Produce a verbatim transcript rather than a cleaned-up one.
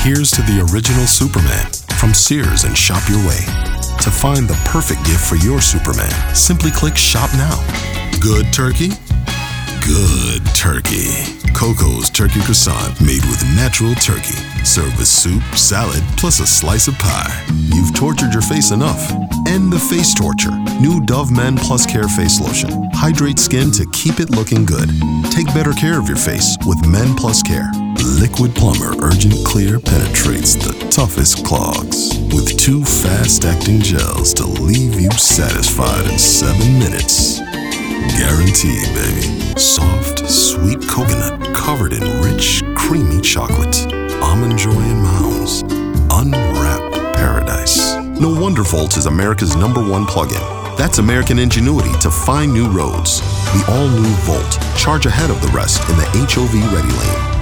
Here's to the original Superman from Sears and Shop Your Way. To find the perfect gift for your Superman, simply click Shop Now. Good turkey? Good turkey. Coco's Turkey Croissant, made with natural turkey. Served with soup, salad, plus a slice of pie. You've tortured your face enough. End the face torture. New Dove Men Plus Care Face Lotion. Hydrate skin to keep it looking good. Take better care of your face with Men Plus Care. Liquid Plumber Urgent Clear penetrates the toughest clogs with two fast-acting gels to leave you satisfied in seven minutes. Guaranteed, baby. Soft, sweet coconut covered in rich, creamy chocolate. Almond Joy and Mounds. Unwrap paradise. No wonder Volt is America's number one plug-in. That's American ingenuity to find new roads. The all-new Volt. Charge ahead of the rest in the H O V ready lane.